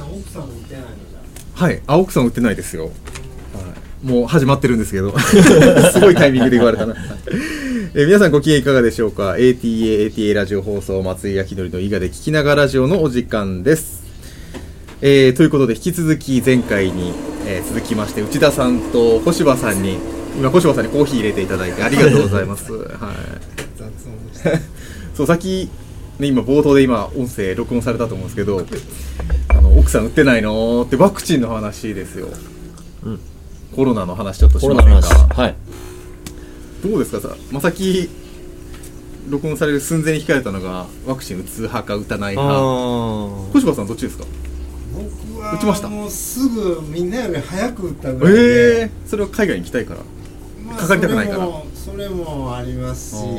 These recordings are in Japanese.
さん奥さんも打ってないのじゃはい、奥さん打ってないですよ、はい、もう始まってるんですけどすごいタイミングで言われたな皆さんご機嫌いかがでしょうか。 ATA ラジオ放送松井明則の伊賀で聞きながらラジオのお時間です。ということで引き続き前回に、続きまして内田さんと小柴さんに今小柴さんにコーヒー入れていただいてありがとうございます、はい、 雑音でしたそうさっき、ね、今冒頭で今音声録音されたと思うんですけど奥さん打ってないのってワクチンの話ですよ、うん、コロナの話ちょっとしませんか。はい、どうですかさ、さっき録音される寸前に控えたのがワクチン打つ派か打たない派。小柴さんどっちですか。 僕は打ちました。 もうすぐみんなより早く打ったぐらいで、 それは海外に行きたいから、かかりたくないから。 それもありますし、はい、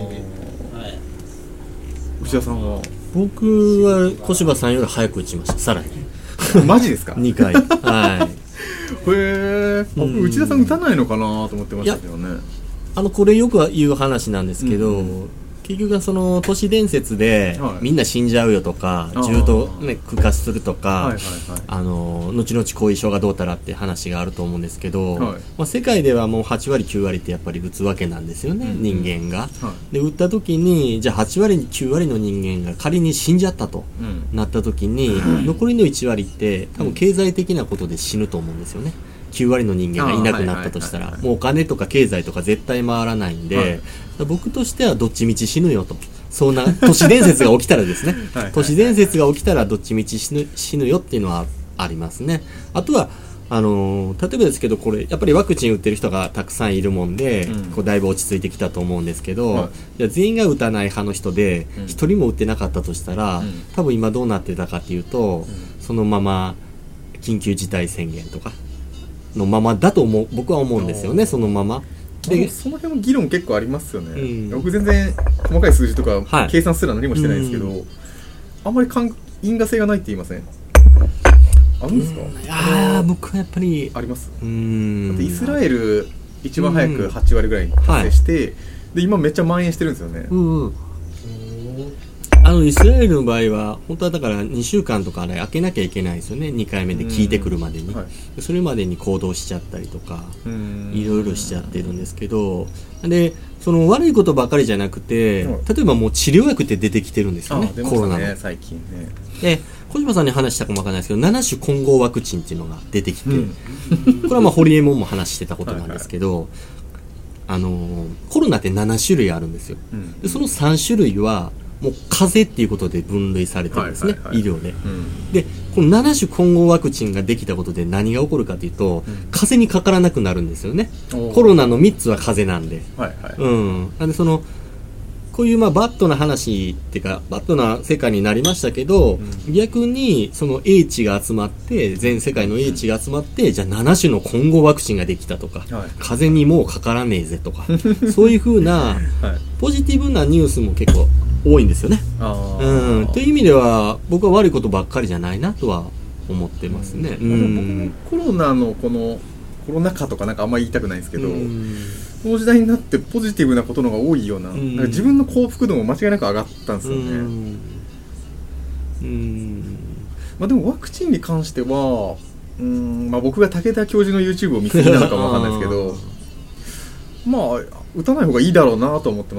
内田さんは。 僕は小柴さんより早く打ちました。さらにマジですか。 2回はい僕内田さん打たないのかなと思ってましたけどね。 これよく言う話なんですけど、結局はその都市伝説で、みんな死んじゃうよとか重度、区化するとか、後々後遺症がどうたらって話があると思うんですけど、世界ではもう8割9割ってやっぱり打つわけなんですよね、人間が、で打った時にじゃあ8割9割の人間が仮に死んじゃったと、なった時に、残りの1割って多分経済的なことで死ぬと思うんですよね。9割の人間がいなくなったとしたらもうお金とか経済とか絶対回らないんで、僕としてはどっちみち死ぬよと、そんな都市伝説が起きたらですね都市伝説が起きたらどっちみち死ぬよっていうのはありますね。あとは例えばですけど、これやっぱりワクチン打ってる人がたくさんいるもんで、こうだいぶ落ち着いてきたと思うんですけど、じゃあ全員が打たない派の人で一人も打ってなかったとしたら、多分今どうなってたかっていうと、そのまま緊急事態宣言とかのままだと僕は思うんですよね。そのままでその辺も議論結構ありますよね、僕全然細かい数字とか計算すら何もしてないんですけど、あんまり因果性がないって言いません？あるんですか？ 僕はやっぱりあります。だってイスラエル一番早く8割ぐらいに達成して、で今めっちゃ蔓延してるんですよね。 イスラエルの場合は本当はだから2週間とかあれ開けなきゃいけないですよね。2回目で効いてくるまでに、それまでに行動しちゃったりとかいろいろしちゃってるんですけど、でその悪いことばかりじゃなくて、例えばもう治療薬って出てきてるんですよね、コロナの最近ね。 で小島さんに話したかもわからないですけど、7種混合ワクチンっていうのが出てきて、これは堀江門も話してたことなんですけど、コロナって7種類あるんですよ、でその3種類はもう風邪っていうことで分類されてるんですね、医療で、でこの7種混合ワクチンができたことで何が起こるかというと、風邪にかからなくなるんですよね。コロナの3つは風邪なんで、なんでこういうバッドな話っていうかバッドな世界になりましたけど、逆にその英知が集まって、全世界の英知が集まって、じゃあ7種の混合ワクチンができたとか、風邪にもうかからねえぜとかそういう風なポジティブなニュースも結構多いんですよね。という意味では僕は悪いことばっかりじゃないなとは思ってますね。 コロナのこのコロナ禍とかなんかあんまり言いたくないんですけど、この時代になってポジティブなことのが多いような、なんか自分の幸福度も間違いなく上がったんですよね。でもワクチンに関しては僕が武田教授の YouTube を見すぎなのかもわかんないですけど打たない方がいいだろうなと思ってます。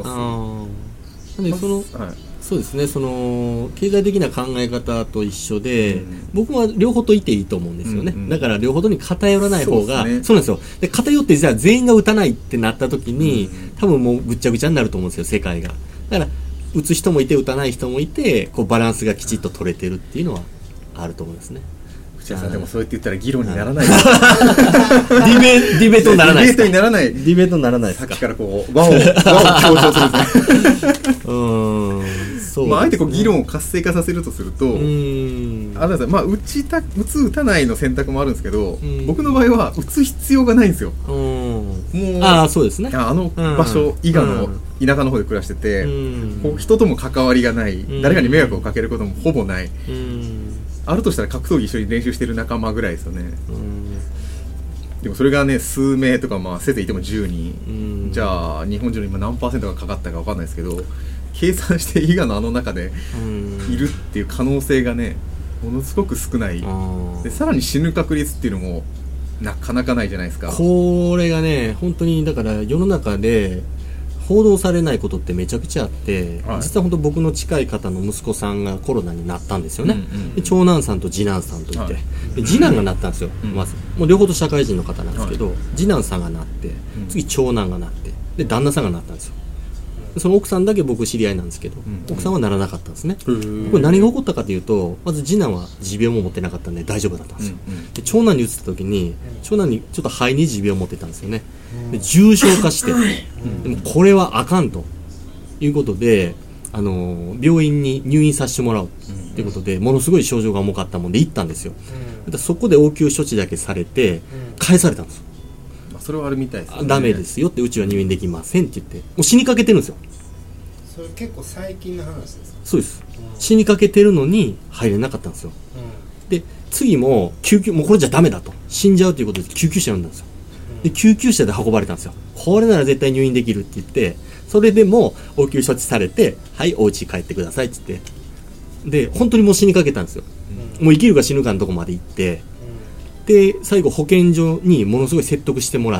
でそうですね、その経済的な考え方と一緒で、僕は両方と言っていいと思うんですよね、だから両方とに偏らない方が、そうなんですよ。で偏ってじゃあ全員が打たないってなった時に、多分もうぐっちゃぐちゃになると思うんですよ、世界が。だから打つ人もいて打たない人もいて、こうバランスがきちっと取れてるっていうのはあると思うんですね。 内田さん、でもそうやって言ったら議論にならないディベートにならないですか。 ディベートにならない。 ディベートにならないですか。 さっきからこう和を強調するんですね。あえてこう議論を活性化させるとすると、打たないの選択もあるんですけど、僕の場合は打つ必要がないんですよ。もうそうですね。 場所、伊賀の田舎の方で暮らしてて、人とも関わりがない、誰かに迷惑をかけることもほぼない。あるとしたら格闘技一緒に練習してる仲間ぐらいですよね。でもそれがね、数名とかせいぜいいても10人、じゃあ日本中の今何%がかかったか分かんないですけど、計算して伊賀の中でいるっていう可能性がね、 ものすごく少ないで、さらに死ぬ確率っていうのもなかなかないじゃないですか。 これがね本当にだから世の中で報道されないことってめちゃくちゃあって、はい、実は本当僕の近い方の息子さんがコロナになったんですよね、で長男さんと次男さんといて、はい、で次男がなったんですよ、まずもう両方と社会人の方なんですけど、はい、次男さんがなって、次長男がなってで旦那さんがなったんですよ。その奥さんだけ僕知り合いなんですけど、奥さんはならなかったんですね。これ何が起こったかというと、まず次男は持病も持ってなかったんで大丈夫だったんですよ。で長男に移った時に長男にちょっと肺に持病を持ってたんですよね。で重症化してでもこれはあかんということで、病院に入院させてもらうということで、ものすごい症状が重かったもんで行ったんですよ。そこで応急処置だけされて返されたんですよ。 それはあるみたいですね。 ダメですよって、うちは入院できませんって言ってもう死にかけてるんですよ。 それ結構最近の話ですか？ そうです、死にかけてるのに入れなかったんですよ、で次も救急もうこれじゃダメだと死んじゃうということで救急車呼んだんですよ、で救急車で運ばれたんですよ。これなら絶対入院できるって言って、それでも応急処置されて、はいお家帰ってくださいって言って、で本当にもう死にかけたんですよ、もう生きるか死ぬかのとこまで行って、で最後保健所にものすごい説得してもらって、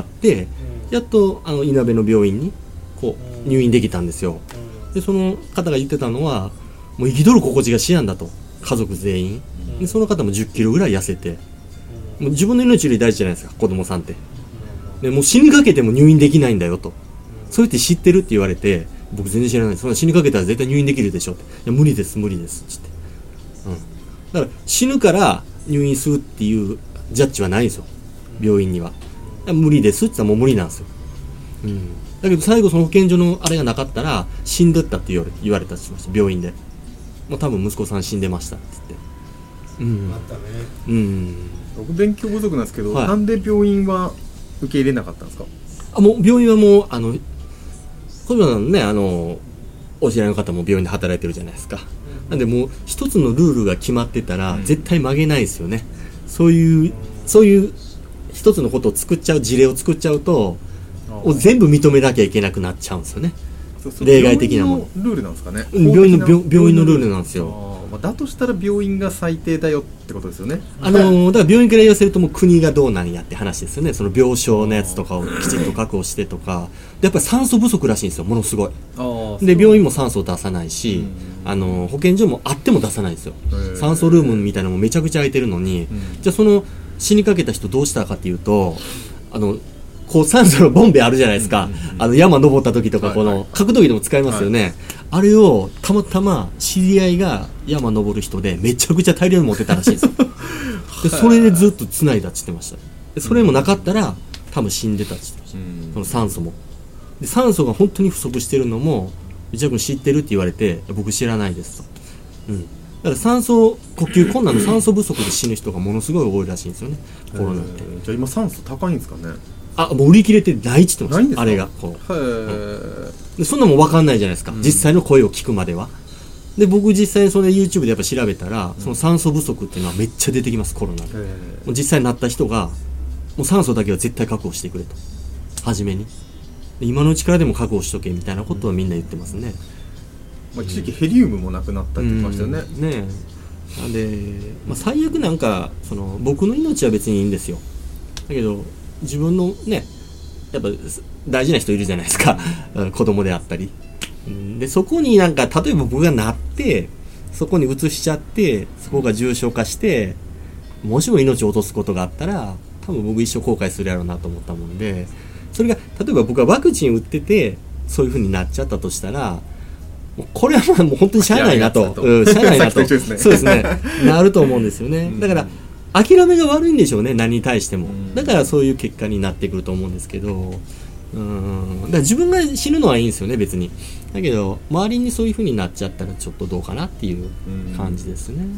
やっといなべの病院にこう入院できたんですよ。でその方が言ってたのは、もう生きとる心地がしやんだと、家族全員で、その方も10キロぐらい痩せて、もう自分の命より大事じゃないですか子供さんって。でもう死にかけても入院できないんだよと、それって知ってるって言われて、僕全然知らないです。そんな死にかけたら絶対入院できるでしょって、いや無理です無理ですって言って、だから死ぬから入院するっていうジャッジはないんですよ病院には。無理ですって言ったらもう無理なんですよ、だけど最後その保健所のあれがなかったら死んでったって言われたりしました病院で。もう多分息子さん死んでましたって言って、 あったね。 僕勉強不足なんですけど、はい、なんで病院は受け入れなかったんですか？ もう病院はもう小島さんねお知り合いの方も病院で働いてるじゃないですか、なんでもう一つのルールが決まってたら絶対曲げないですよね、そういう一つのことを作っちゃう、事例を作っちゃうと全部認めなきゃいけなくなっちゃうんですよね。例外的なもの。 病院のルールなんですかね。 病院のルールなんですよ。 だとしたら病院が最低だよってことですよね。 だから病院から言わせるともう国がどうなんやって話ですよね。その病床のやつとかをきちんと確保してとかで、やっぱり酸素不足らしいんですよものすごい。で病院も酸素を出さないし、保健所もあっても出さないんですよ。酸素ルームみたいなのもめちゃくちゃ空いてるのに、じゃあその死にかけた人どうしたかっていうと、こう酸素のボンベあるじゃないですか、山登った時とかこの格闘技でも使いますよね、あれをたまたま知り合いが山登る人でめちゃくちゃ大量に持ってたらしいんですよでそれでずっと繋いだって言ってました。でそれもなかったら多分死んでたって言ってました、その酸素も。で酸素が本当に不足してるのも内田君知ってるって言われて、僕知らないですと、だから呼吸困難の酸素不足で死ぬ人がものすごい多いらしいんですよね、コロナって。 じゃあ今酸素高いんですかね。 もう売り切れてないって言ってました。あれがこう、でそんなもん分かんないじゃないですか、実際の声を聞くまでは。で僕実際にそれ YouTube でやっぱ調べたら、その酸素不足っていうのはめっちゃ出てきます、コロナで。もう実際になった人がもう酸素だけは絶対確保してくれと、初めに。で今のうちからでも確保しとけみたいなことをみんな言ってますね。 一時期ヘリウムもなくなったって言ってましたよね。 なんで、最悪なんか僕の命は別にいいんですよ。だけど自分のねやっぱ大事な人いるじゃないですか子供であったりで、そこになんか例えば僕がなってそこに移しちゃって、そこが重症化してもしも命を落とすことがあったら多分僕一生後悔するやろうなと思ったもんで、それが例えば僕がワクチン打っててそういう風になっちゃったとしたら、これはもう本当にしゃあないなと、しゃあないなとそうですねなると思うんですよね。だから諦めが悪いんでしょうね、何に対しても。だからそういう結果になってくると思うんですけど、だから自分が死ぬのはいいんですよね別に。だけど周りにそういう風になっちゃったらちょっとどうかなっていう感じですね。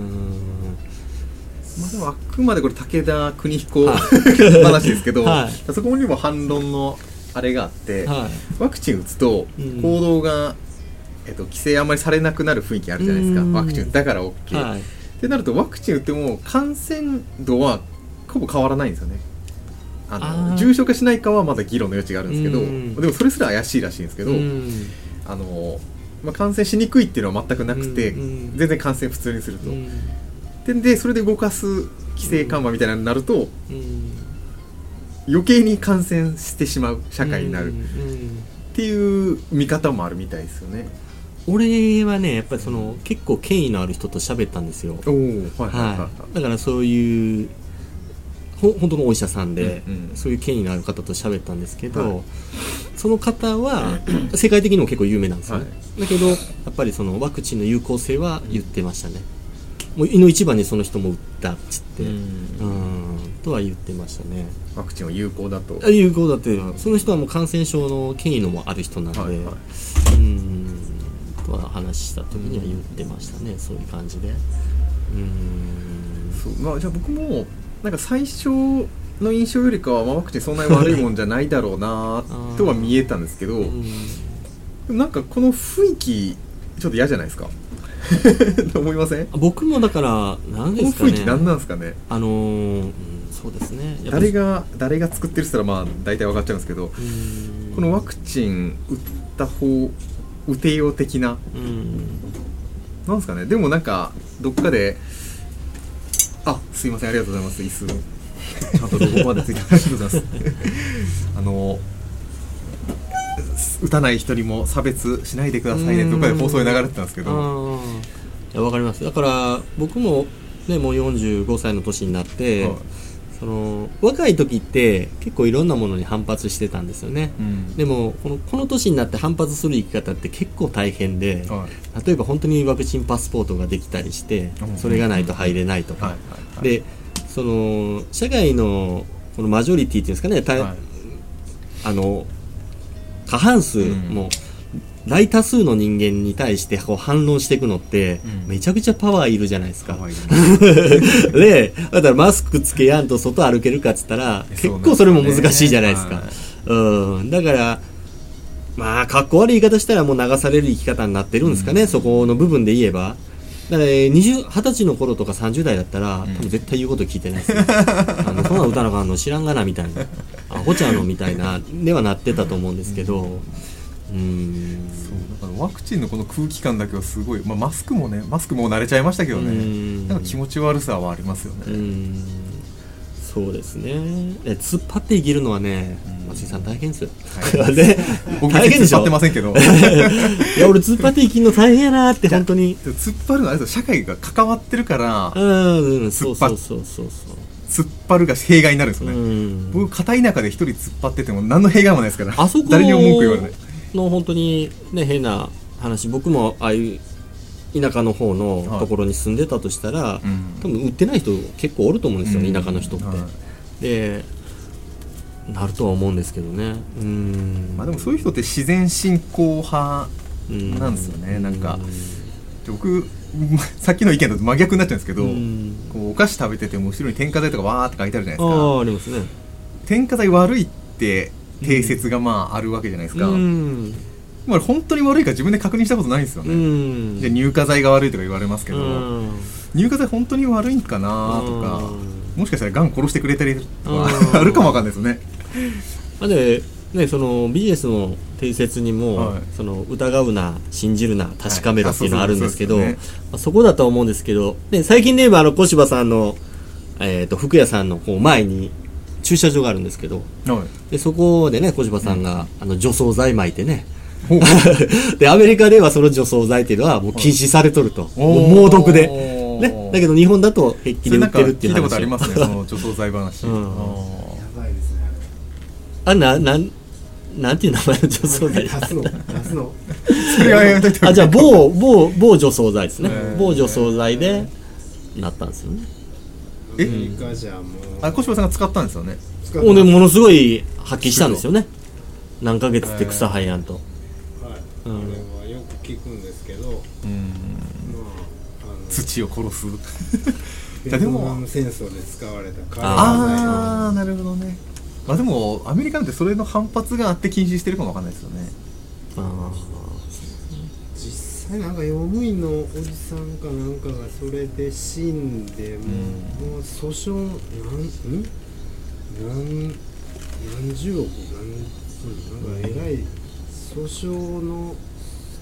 でもあくまでこれ武田邦彦話ですけど、そこにも反論のあれがあって、ワクチン打つと行動が、規制あんまりされなくなる雰囲気あるじゃないですか。ワクチンだから OK、ってなるとワクチン打っても感染度はほぼ変わらないんですよね。重症化しないかはまだ議論の余地があるんですけど、でもそれすら怪しいらしいんですけど、感染しにくいっていうのは全くなくて、全然感染普通にすると、 でそれで動かす規制緩和みたいなのになると、余計に感染してしまう社会になるっていう見方もあるみたいですよね。 俺はねやっぱり結構権威のある人と喋ったんですよ。だからそういう本当のお医者さんで、そういう権威のある方と喋ったんですけど、その方は世界的にも結構有名なんですよね、だけどやっぱりワクチンの有効性は言ってましたね。もういの一番にその人も打ったっつってとは言ってましたね。 ワクチンは有効だとその人はもう感染症の権威のもある人なので、とは話した時には言ってましたね、そういう感じで。 そう、じゃあ僕もなんか最初の印象よりかは、ワクチンそんなに悪いもんじゃないだろうなとは見えたんですけど、でもなんかこの雰囲気ちょっと嫌じゃないですか思いません？僕もだから何ですかね、 この雰囲気何なんですかね。 そうですね、 誰が作ってるって言ったら大体分かっちゃうんですけど、このワクチン打てよう的な、なんですかね。でもなんかどっかですいません、ありがとうございます。椅子ちゃんとロゴまでついてありがとうございます打たない人にも差別しないでくださいねとかで放送で流れてたんですけど、 いや分かります。だから僕もねもう45歳の年になって、若い時って結構いろんなものに反発してたんですよね、でもこの年になって反発する生き方って結構大変で、例えば本当にワクチンパスポートができたりして、それがないと入れないとか、で社会のこのマジョリティっていうんですかね、過半数も大多数の人間に対して反論していくのってめちゃくちゃパワーいるじゃないですか、でだからマスクつけやんと外歩けるかっつったら結構それも難しいじゃないですか。だからかっこ悪い言い方したらもう流される生き方になってるんですかね、そこの部分で言えば。だから20歳の頃とか30代だったら多分絶対言うこと聞いてないですよそんな歌なかんの知らんがなみたいな、アホちゃうのみたいなではなってたと思うんですけど、 そうだからワクチンのこの空気感だけはすごい、マスクも慣れちゃいましたけどね、なんか気持ち悪さはありますよね。 そうですね。突っ張って生きるのはね、松井さん大変ですよ。 僕大変でしょ。突っ張ってませんけど。 いや俺突っ張って生きるの大変やなって本当に。 突っ張るのはあれですよ、社会が関わってるから。 そう。 突っ張るが弊害になるんですよね。僕片田舎で一人突っ張ってても何の弊害もないですから。 あそこ誰にも文句言われない。 の本当にね変な話、僕もああいう田舎の方のところに住んでたとしたら、多分売ってない人結構おると思うんですよ、田舎の人って、でなるとは思うんですけどね。 でもそういう人って自然信仰派なんですよね。なんか僕さっきの意見だと真逆になっちゃうんですけど、こうお菓子食べてても後ろに添加剤とかわーって書いてあるじゃないですか。 ありますね。 添加剤悪いって定説があるわけじゃないですか。本当に悪いか自分で確認したことないんですよね。じゃあ乳化剤が悪いとか言われますけど、乳化剤本当に悪いんかなとか、もしかしたらがん殺してくれたりとかあるかもわかんないですよね。 でね、そのビジネスの定説にも、その疑うな信じるな確かめろっていうのがあるんですけど、そこだと思うんですけど、最近で言えば小柴さんの、服屋さんの前に駐車場があるんですけど、でそこでね小柴さんが、除草剤撒いてねでアメリカではその除草剤っていうのはもう禁止されとると、もう猛毒で、ね、だけど日本だと平気で売ってるっていう話。聞いたことありますね、その除草剤話。やばいですね。なんていう名前の除草剤ですか？それはやめといて。じゃあ某除草剤ですね。某除草剤でなったんですよね。 小柴さんが使ったんですよね。 でものすごい発揮したんですよね。何ヶ月って草生えやんと。 あれはよく聞くんですけど、 土を殺すベトナム戦争で使われたカレー。なるほどね。でもアメリカなんてそれの反発があって禁止してるかもわかんないですよね。 実際なんか用務員のおじさんかなんかがそれで死んでもう訴訟何十億なんかえらい訴訟の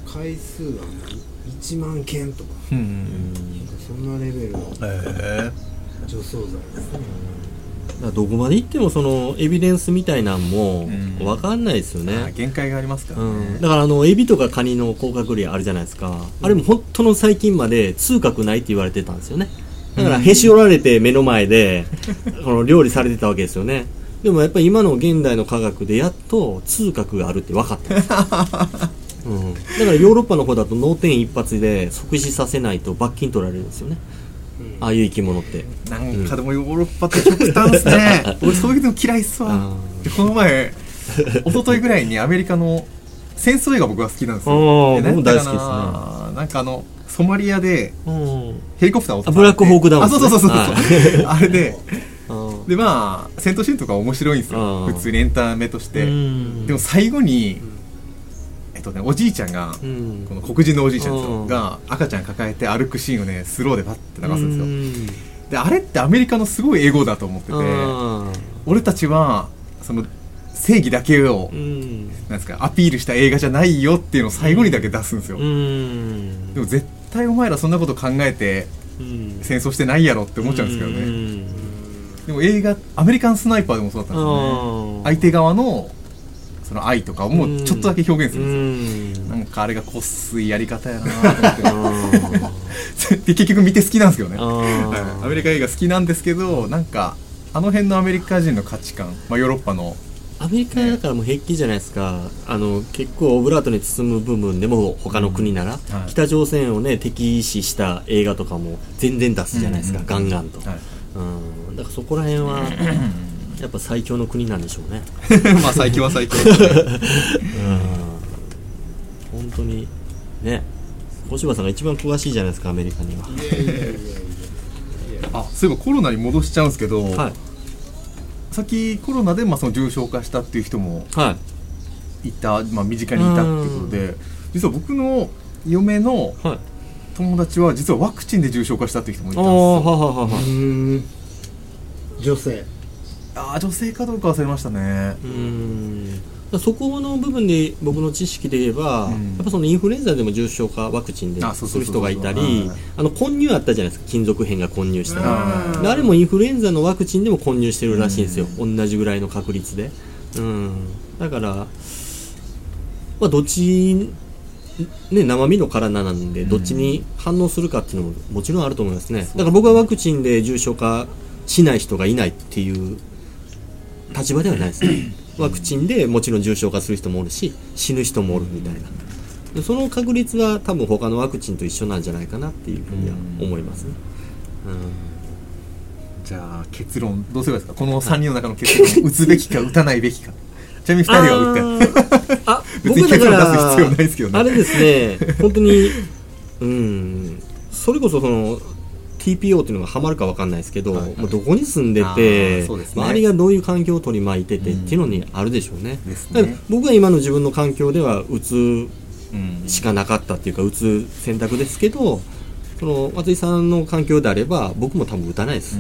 回数は1万件とか、なんかそんなレベルの除草剤ですね。 だからどこまでいってもそのエビデンスみたいなんも分かんないですよね、 限界がありますからね、 だからエビとかカニの甲殻類あるじゃないですか、あれも本当の最近まで痛覚ないって言われてたんですよね。だからへし折られて目の前でこの料理されてたわけですよね。でもやっぱり今の現代の科学でやっと痛覚があるって分かったんです、だからヨーロッパの方だと脳天一発で即死させないと罰金取られるんですよね、ああいう生き物って。 なんかでもヨーロッパって極端ですね俺そういうの嫌いっすわ。でこの前一昨日ぐらいにアメリカの戦争映画僕は好きなんですよ。 僕も大好きですね。 なんかソマリアでヘリコプターをブラックホークダウン、 ね、そう、あれででまあ戦闘シーンとか面白いんですよ、普通にエンタメとして。でも最後におじいちゃんが、この黒人のおじいちゃんですよが赤ちゃん抱えて歩くシーンをねスローでパッて流すんですよ。であれってアメリカのすごいエゴだと思ってて、俺たちはその正義だけを、なんですかアピールした映画じゃないよっていうのを最後にだけ出すんですよ。でも絶対お前らそんなこと考えて戦争してないやろって思っちゃうんですけどね。でも映画アメリカンスナイパーでもそうだったんですよね。相手側のその愛とかをもうちょっとだけ表現するんですよ。なんかあれがこっすいやり方やなと思ってで結局見て好きなんですけどね、アメリカ映画好きなんですけど、なんかあの辺のアメリカ人の価値観、ヨーロッパのアメリカだからもう平気じゃないですか。結構オブラートに包む部分でも他の国なら、北朝鮮をね敵視した映画とかも全然出すじゃないですか、ガンガンと、だからそこら辺はやっぱ最強の国なんでしょうねまあ最強は最強本当にね。小柴さんが一番詳しいじゃないですかアメリカには。 あ、そういえばコロナに戻しちゃうんですけど、さっきコロナでその重症化したっていう人もいた、身近にいたっていうことで、実は僕の嫁の友達は実はワクチンで重症化したっていう人もいたんですよ。 女性女性かどうか忘れましたね。 そこの部分で僕の知識で言えば、やっぱそのインフルエンザでも重症化ワクチンでする人がいたり、混入あったじゃないですか、金属片が混入したり、あれもインフルエンザのワクチンでも混入してるらしいんですよ、同じぐらいの確率で。だから、どっちね、生身の体なんでどっちに反応するかっていうのももちろんあると思いますね。だから僕はワクチンで重症化しない人がいないっていう立場ではないですねワクチンでもちろん重症化する人もおるし死ぬ人もおるみたいな、でその確率は多分他のワクチンと一緒なんじゃないかなっていうふうには思いますね。 じゃあ結論どうすればいいですか、この3人の中の結論打つべきか打たないべきか。ちなみに2人は打って別に結論出す必要ないですけどね。 あれですね本当にそれこそそのTPO っていうのがハマるか分かんないですけど、もうどこに住んでて、周りがどういう環境を取り巻いててっていうのにあるでしょうね。だから僕は今の自分の環境では打つしかなかったっていうか打つ選択ですけど、その松井さんの環境であれば僕も多分打たないです。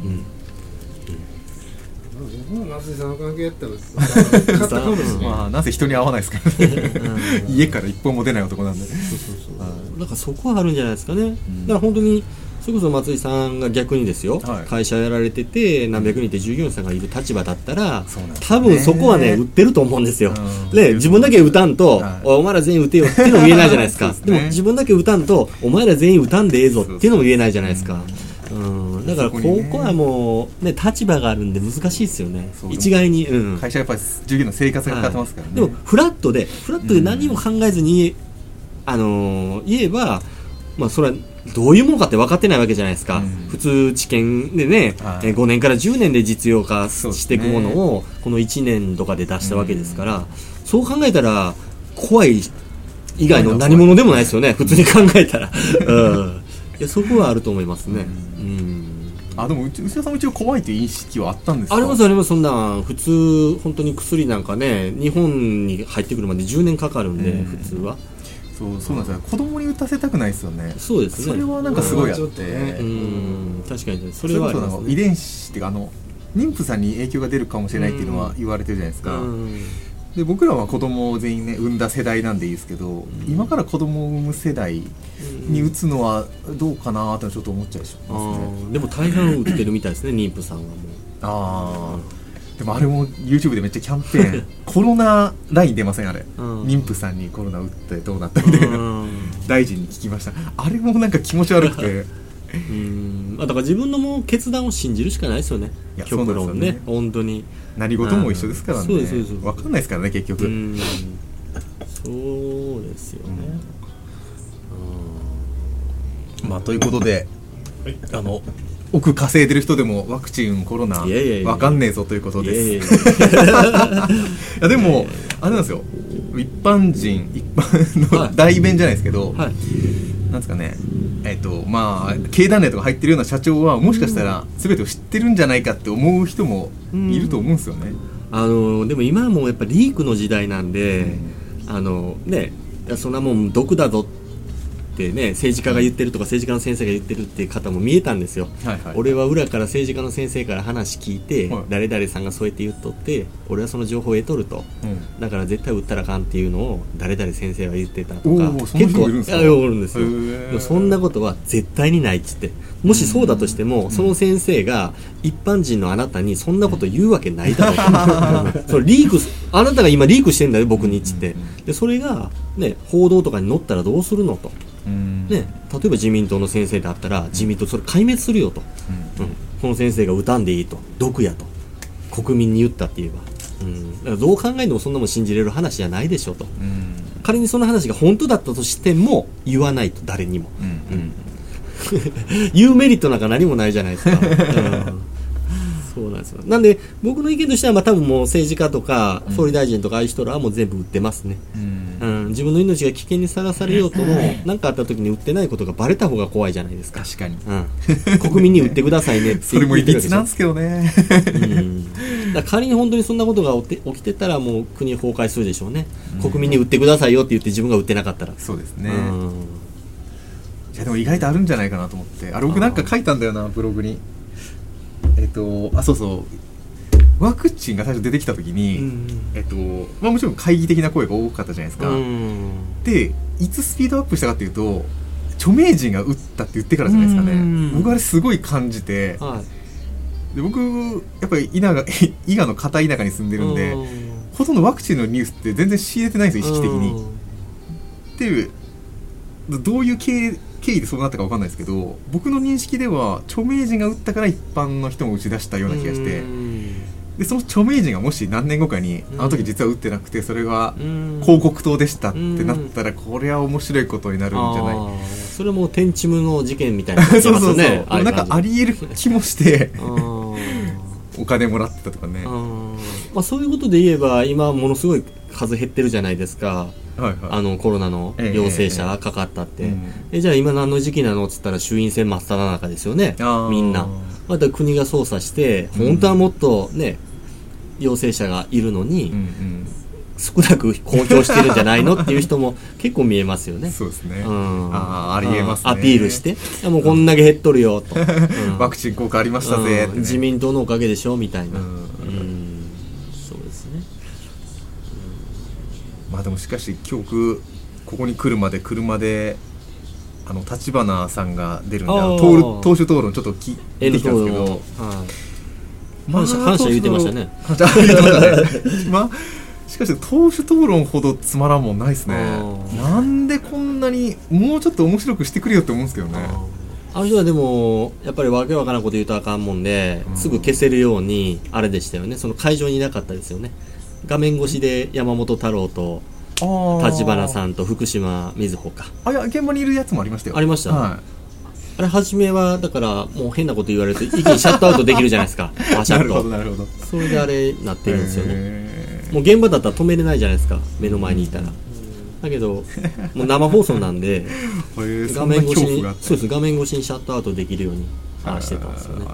僕も松井さんの関係やったら勝ったかもしれない。 なぜ人に会わないですからね家から一本も出ない男なんで。 だからそこはあるんじゃないですかね。だから本当にそれこそ松井さんが逆にですよ、会社やられてて何百人って従業員さんがいる立場だったら、多分そこはね売ってると思うんですよ。で自分だけ打たんと、お前ら全員打てよっていうのも言えないじゃないですか。でも自分だけ打たんとお前ら全員打たんでええぞっていうのも言えないじゃないですか。だからここはもうね立場があるんで難しいですよね。一概に、 会社やっぱり従業員の生活がかかってますからね。 でもフラットで何も考えずに言えば、それはどういうものかって分かってないわけじゃないですか。普通治験でね、5年から10年で実用化していくものをこの1年とかで出したわけですから、そう考えたら怖い以外の何者でもないですよね、普通に考えたら。いやそこはあると思いますね。 でも内田さんも一応怖いという意識はあったんですか？ ありますあります。そんな普通本当に薬なんかね日本に入ってくるまで10年かかるんで、普通はそうなんですよ。子供に打たせたくないですよね。 そうですね。 それはなんかすごいあって、 確かにそれはありますね。 遺伝子っていうか妊婦さんに影響が出るかもしれないっていうのは言われてるじゃないですか。 で僕らは子供を全員ね産んだ世代なんでいいですけど、今から子供を産む世代に打つのはどうかなとちょっと思っちゃいますね。 でも大半打ってるみたいですね妊婦さんはもう。 でもあれも YouTube でめっちゃキャンペーンコロナライン出ませんあれ、妊婦さんにコロナ打ってどうなったみたいな大臣に聞きました。あれもなんか気持ち悪くてだから自分のもう決断を信じるしかないですよね。極論ね本当に何事も一緒ですからね。分かんないですからね結局。 そうですよね。 まあということで、億稼いでる人でもワクチンコロナ分かんねえぞということです。いやでもあれなんですよ、一般の代弁じゃないですけど、なんですかね、まあ経団連とか入ってるような社長はもしかしたら全てを知ってるんじゃないかって思う人もいると思うんですよね。 でも今はもうやっぱりリークの時代なんで、ね、そんなもん毒だぞってね、政治家が言ってるとか政治家の先生が言ってるっていう方も見えたんですよ。俺は裏から政治家の先生から話聞いて、誰々さんがそうやって言っとって俺はその情報を得とると、だから絶対打ったらあかんっていうのを誰々先生は言ってたとか結構おるんですよ。でもそんなことは絶対にないっつって、もしそうだとしても、その先生が一般人のあなたにそんなこと言うわけないだろうとそれリークあなたが今リークしてんだよ僕にっつって、でそれが、ね、報道とかに載ったらどうするのと、ね、例えば自民党の先生であったら自民党それ壊滅するよと、この先生が打たんでいいと毒やと国民に言ったって言えば、だからどう考えてもそんなもん信じれる話じゃないでしょと、仮にその話が本当だったとしても言わないと誰にも、言うメリットなんか何もないじゃないですか。そうなんですよ。なんで僕の意見としては、多分もう政治家とか総理大臣とかああいう人らはもう全部売ってますね。自分の命が危険にさらされようとも何かあった時に売ってないことがバレた方が怖いじゃないですか。 確かに、 国民に売ってくださいねってそれもいびつなんですけどね。 だ仮に本当にそんなことが起きてたらもう国崩壊するでしょうね。国民に売ってくださいよって言って自分が売ってなかったら。 そうですね。いやでも意外とあるんじゃないかなと思って、僕なんか書いたんだよなブログに。そうそうワクチンが最初出てきた時に、もちろん懐疑的な声が多かったじゃないですか。でいつスピードアップしたかっていうと著名人が打ったって言ってからじゃないですかね。僕あれすごい感じて、で僕やっぱり伊賀の片田舎に住んでるんで、ほとんどワクチンのニュースって全然仕入れてないんですよ意識的に。っていうどういう経緯でそうなったか分かんないですけど、僕の認識では著名人が打ったから一般の人も打ち出したような気がして、でその著名人がもし何年後かにあの時実は打ってなくてそれが広告塔でしたってなったら、これは面白いことになるんじゃない。 それも天チムの事件みたいなそうそうそう、 なんかあり得る気もしてお金もらってたとかね。 そういうことで言えば今ものすごい数減ってるじゃないですか。コロナの陽性者がかかったって、じゃあ今何の時期なのっつったら衆院選真っ只中ですよね。みんなまた国が操作して本当はもっとね、陽性者がいるのに、少なく公表してるんじゃないのっていう人も結構見えますよね。 そうですね。ありえますね。 アピールしてもうこんだけ減っとるよと、 ワクチン効果ありましたぜって、 自民党のおかげでしょみたいな。そうですね。 でもしかし今日ここに来るまで車で立花さんが出るんで党首討論ちょっと聞いてきたんですけど、 感謝言ってましたね。 しかし党首討論ほどつまらんもんないですね。なんでこんなにもうちょっと面白くしてくれよって思うんですけどね。 あの人はでもやっぱりわけわからんこと言うとあかんもんで、すぐ消せるようにあれでしたよね。その会場にいなかったですよね。画面越しで山本太郎と立花さんと福島みずほか。 いや現場にいるやつもありましたよ。 ありました。あれ初めはだからもう変なこと言われると一気にシャットアウトできるじゃないですか。シャッと。なるほど。それであれなってるんですよね。もう現場だったら止めれないじゃないですか。目の前にいたら。だけどもう生放送なんで画面越しにそうです、画面越しにシャットアウトできるようにしてたんですよね。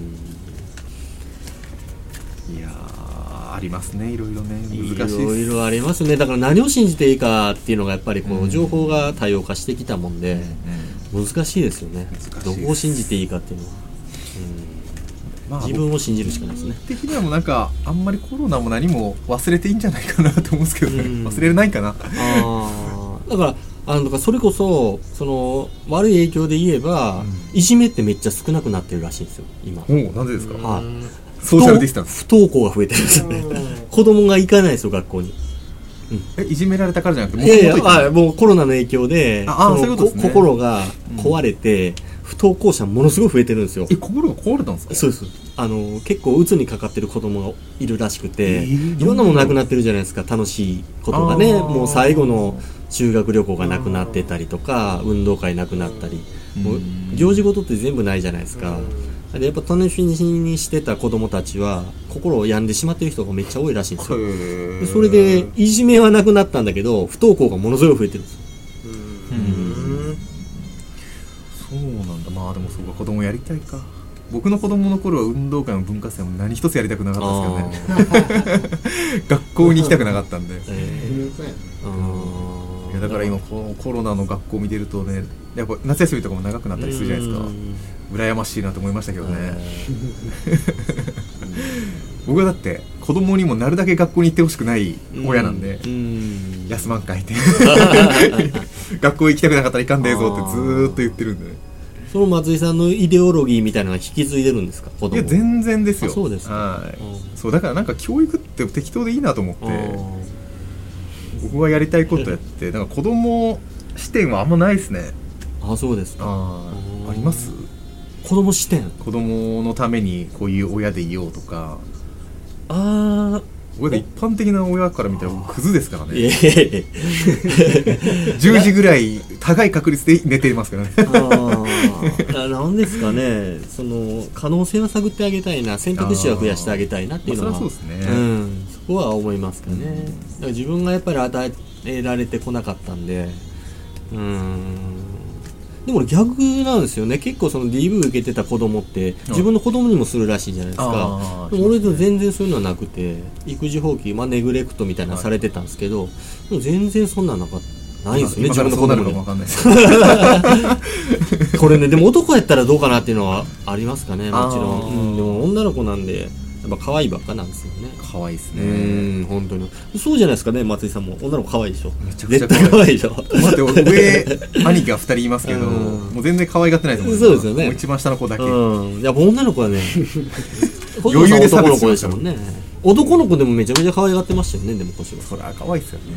いやありますね、いろいろね、難しいです。 いろいろありますね。だから何を信じていいかっていうのがやっぱりこう情報が多様化してきたもんで難しいですよね。どこを信じていいかっていうのは。 自分を信じるしかないですね。 的にはもうなんかあんまりコロナも何も忘れていいんじゃないかなと思うんですけどね、忘れれないかな。 だからそれこそその悪い影響で言えば、いじめってめっちゃ少なくなってるらしいんですよ今。 なんでですか？ はい、 ソーシャルディスタンス。 不登校が増えてるんですよね。子供が行かないですよ学校に。 いじめられたからじゃなくて、 もうコロナの影響でそういうことですね、 心が壊れて、不登校者ものすごい増えてるんですよ。 心が壊れたんですか？ そうです。結構鬱にかかってる子供がいるらしくて、いろんなものなくなってるじゃないですか。楽しいことがね、もう最後の修学旅行がなくなってたりとか、運動会なくなったり、もう行事事って全部ないじゃないですか。でやっぱ楽しみにしてた子供たちは心を病んでしまってる人がめっちゃ多いらしいんですよ。でそれでいじめはなくなったんだけど、不登校がものすごい増えてるんですよ。 そうなんだ。まあでもそうか、子供やりたいか。僕の子供の頃は運動会も文化祭も何一つやりたくなかったですけどね。学校に行きたくなかったんで。いやだから今このコロナの学校を見てるとね、やっぱ夏休みとかも長くなったりするじゃないですか。羨ましいなと思いましたけどね。僕はだって子供にもなるだけ学校に行ってほしくない親なんで、休まんかいって学校行きたくなかったらいかんでえぞってずーっと言ってるんで、ね、 その松井さんのイデオロギーみたいなのが引き継いでるんですか？子供。 いや全然ですよ。 そうですか。 はい、そうだからなんか教育って適当でいいなと思って、僕がやりたいことやってなんか子供視点はあんまないですね。 そうですか。 あります？ 子供視点。 子供のためにこういう親でいようとか。親で一般的な親から見たらクズですからね。10時ぐらい高い確率で寝てますからね。 なんですかね、その可能性は探ってあげたいな、選択肢は増やしてあげたいなっていうのは、 そうですね、 そこは思いますかね。だから自分がやっぱり与えられてこなかったんで、でも俺逆なんですよね。結構その DV 受けてた子供って自分の子供にもするらしいじゃないですか。でも俺と全然そういうのはなくて、育児放棄、ネグレクトみたいなのされてたんですけど、でも全然そんなのないですよね。自分の子供に。これね、でも男やったらどうかなっていうのはありますかね、もちろん。でも女の子なんでやっぱ可愛いばっかなんですよね。 可愛いですね。 本当にそうじゃないですかね。松井さんも女の子可愛いでしょ。 めちゃくちゃ絶対可愛いでしょ。 待って、上兄貴が2人いますけど、もう全然可愛がってないと思うんですよ。 そうですよね。 もう一番下の子だけ。 いや女の子はね、 余裕で男の子でしたもんね。男の子でもめちゃめちゃ可愛がってましたよね。でも腰はそりゃ可愛いですよね。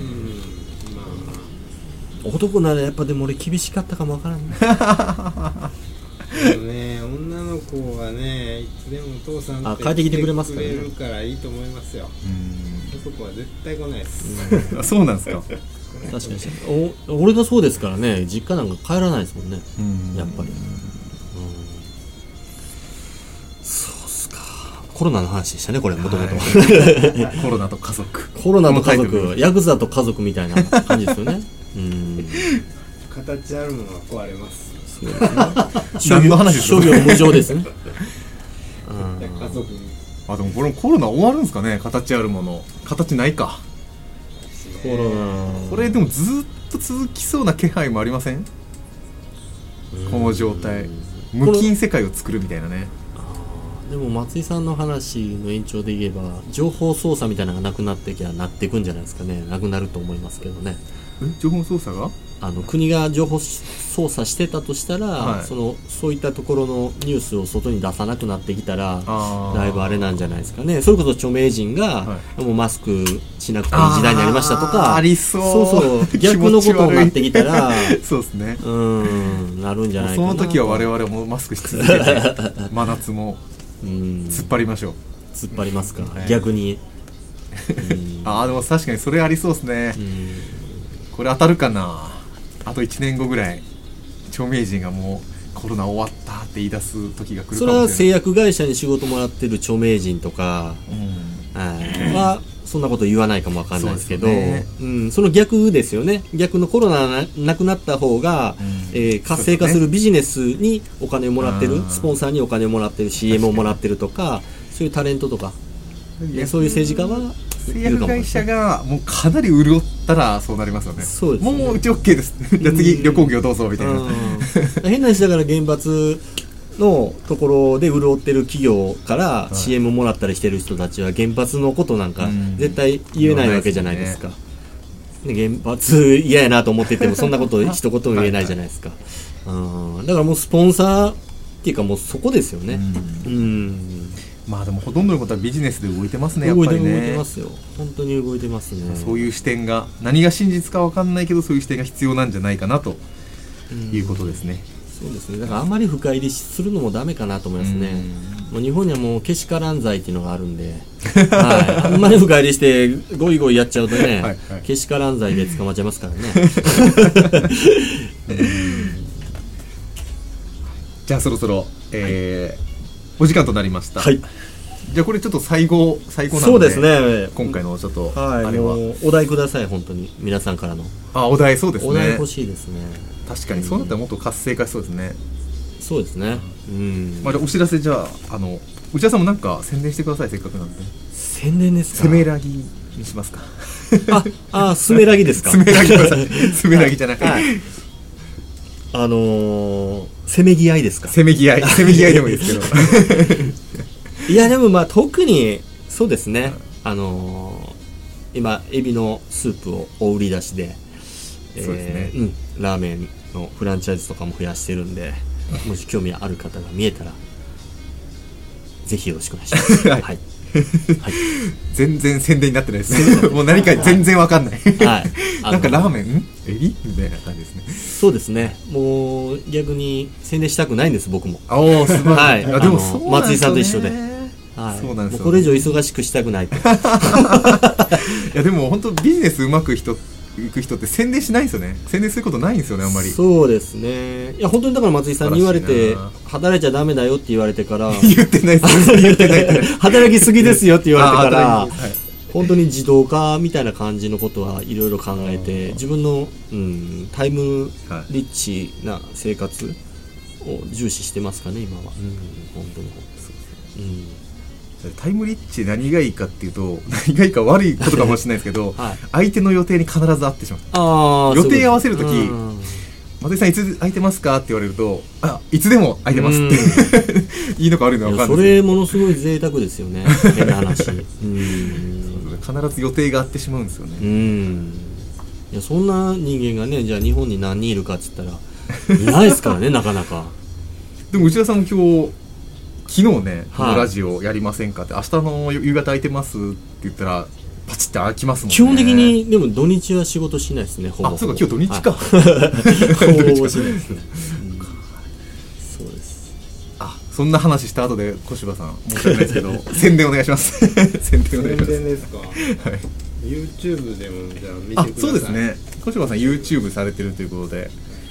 男ならやっぱでも俺厳しかったかもわからんね。 でもね、女の子はね、いつでもお父さんって帰ってきてくれますからね。 くれるからいいと思いますよ。男は絶対来ないです。 そうなんですか。 確かに俺がそうですからね。実家なんか帰らないですもんね。やっぱり。そうっすか。コロナの話でしたね、これもともと。 コロナと家族。 コロナと家族、ヤクザと家族みたいな感じですよね。 形あるものは壊れます。 そうですね。諸行無常ですね。 家族に。 でもこれコロナ終わるんですかね。形あるもの。形ないか。 コロナ。 これでもずっと続きそうな気配もありません？この状態。無菌世界を作るみたいなね。 でも松井さんの話の延長で言えば、情報操作みたいなのがなくなってきゃなっていくんじゃないですかね。なくなると思いますけどね。 情報操作が？ 国が情報操作してたとしたら、そういったところのニュースを外に出さなくなってきたら、だいぶあれなんじゃないですかね。それこそ著名人が、もうマスクしなくていい時代になりましたとか、 ありそう。 そう逆のことになってきたら、 そうですね。 なるんじゃないかな。 その時は我々もマスクし続けて、真夏も突っ張りましょう。 突っ張りますか、逆に。 でも確かにそれありそうですね。これ当たるかな。あと1年後ぐらい著名人がもうコロナ終わったって言い出す時が来るかもしれない。 それは製薬会社に仕事もらってる著名人とかはそんなこと言わないかもわかんないですけど、その逆ですよね。逆のコロナなくなった方が、活性化するビジネスにお金をもらってる、スポンサーにお金をもらってる、 CM をもらってるとか、そういうタレントとか、そういう政治家は製薬会社がもうかなり潤ったらそうなりますよね。 そうですね。 もううち OK です。じゃあ次旅行業どうぞみたいな。 変な話だから原発のところで潤ってる企業から CM もらったりしてる人たちは原発のことなんか絶対言えないわけじゃないですか。原発嫌やなと思っててもそんなこと一言も言えないじゃないですか。だからもうスポンサーっていうかもうそこですよね。 まあでもほとんどのことはビジネスで動いてますね、やっぱりね。 動いてますよ。本当に動いてますね。 そういう視点が何が真実か分かんないけどそういう視点が必要なんじゃないかなということですね。 そうですね。だからあんまり深入りするのもダメかなと思いますね。もう日本にはもうけしからん罪っていうのがあるんで、はい、あんまり深入りしてゴイゴイやっちゃうとね、はい、けしからん罪で捕まっちゃいますからね。 じゃあそろそろ、お時間となりました。 はい。 じゃあこれちょっと最後なんで、 そうですね。 今回のちょっと、 はい、あれはお題ください、本当に皆さんからの。 お題、そうですね。 お題欲しいですね。 確かにそうなったらもっと活性化しそうですね。 そうですね。 まあ、お知らせ、じゃあ内田さんもなんか宣伝してください、せっかくなんで。 宣伝ですか。 セメラギにしますか。 スメラギですか。 スメラギください。スメラギじゃなくて、 せめぎ合いですか。 せめぎ合いでもいいですけど。 いやでもまあ特にそうですね。今エビのスープをお売り出しで、 そうですね。 ラーメンのフランチャイズとかも増やしてるんで、もし興味ある方が見えたらぜひよろしくお願いします。はい。はい。 全然宣伝になってないですね。もう何か全然わかんない。はい。なんかラーメンエビみたいな感じですね。 そうですね。もう逆に宣伝したくないんです、僕も。 素晴らしい。 はい。でもそうなんですよね。松井さんと一緒で。はい。そうなんですよ。これ以上忙しくしたくないと。いやでも本当ビジネスうまくいく人って宣伝しないんですよね。宣伝することないんですよね、あんまり。 そうですね。いや本当にだから松井さんに言われて働いちゃダメだよって言われてから言ってないです。言ってない。 働きすぎですよって言われてから本当に自動化みたいな感じのことはいろいろ考えて自分のタイムリッチな生活を重視してますかね今は。本当に。 タイムリッチ何がいいかっていうと何がいいか悪いことかもしれないですけど、相手の予定に必ず合ってしまう。予定合わせるとき松井さんいつ空いてますかって言われるといつでも空いてますっていいのか悪いのか分かんない。 それものすごい贅沢ですよね。変な話。必ず予定が合ってしまうんですよね。 いやそんな人間がねじゃあ日本に何人いるかっつったらいないですからねなかなか。 でも内田さんも今日昨日ね、このラジオやりませんかって、明日の夕方空いてますって言ったらパチって開きますもんね。 基本的にでも土日は仕事しないですね。 そうか今日土日か。 ほぼしないですね。そうです。 そんな話した後で小柴さん申し訳ないですけど宣伝お願いします。宣伝お願いします。 宣伝ですか。はい。YouTube でもじゃあ見てください。 そうですね。小柴さん YouTube されてるということで。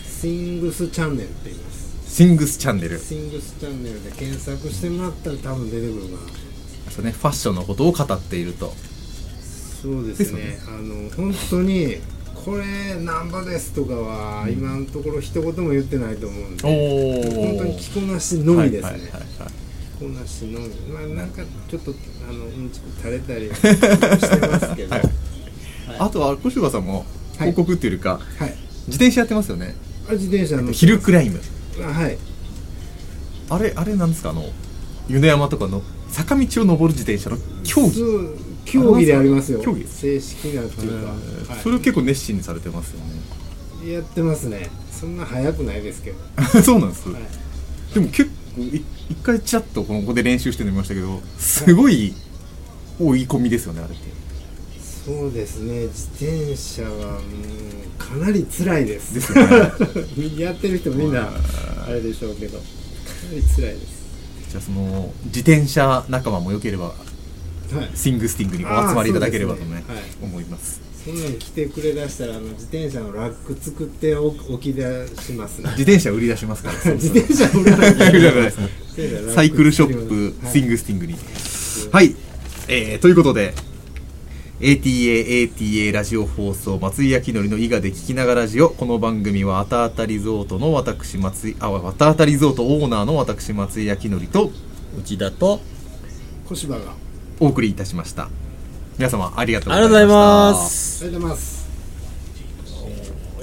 Things チャンネルって言います。 Things チャンネル。 Things チャンネルで検索してもらったら多分出てくるな。 そうね、ファッションのことを語っていると。 そうですね。本当にこれナンバですとかは今のところ一言も言ってないと思うんで、本当に着こなしのみですね。着こなしのみ。なんかちょっとうんちく垂れたりしてますけど。 あとは小柴さんも広告っていうか、自転車やってますよね。 自転車のヒルクライム。 はい。 あれなんですか米山とかの坂道を登る自転車の競技でありますよ。競技正式なっていうか、 それを結構熱心にされてますよね。 やってますね。そんな早くないですけど。 そうなんです。でも結構一回ちらっとここで練習してみましたけど、すごい追い込みですよねあれって。 そうですね。自転車はかなり辛いです。 ですよね。 やってる人みんなあれでしょうけど、かなり辛いです。 じゃあその自転車仲間も良ければ、シングスティングにお集まりいただければとね、思います。 そんなに来てくれだしたら自転車のラック作って置き出しますね。 自転車売り出しますから。 自転車売らないですね。 サイクルショップシングスティングに。はい。ということで。ATA ラジオ放送松井明則の伊賀で聞きながらラジオ。この番組はあたあたリゾートの私あたあたリゾートオーナーの私松井明則と内田と小柴がお送りいたしました。皆様ありがとうございました。 ありがとうございます。 ありがとうございます。